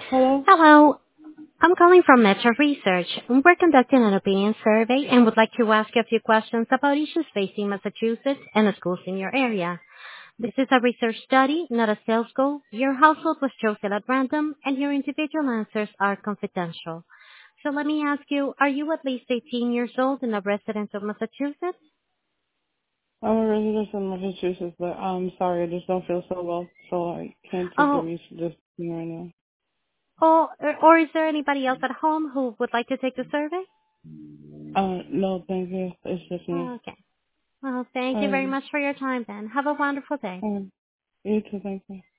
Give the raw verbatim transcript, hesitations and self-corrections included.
Hello? Hello. I'm calling from Metro Research. We're conducting an opinion survey and would like to ask you a few questions about issues facing Massachusetts and the schools in your area. This is a research study, not a sales goal. Your household was chosen at random, and your individual answers are confidential. So let me ask you, are you at least eighteen years old and a resident of Massachusetts? I'm a resident of Massachusetts, but I'm sorry, I just don't feel so well, so I can't take the Oh, research this thing right now. or, or is there anybody else at home who would like to take the survey? Uh, no, thank you. It's just me. Okay. Well, thank you very Um, much for your time then. Have a wonderful day. um, you too, thank you.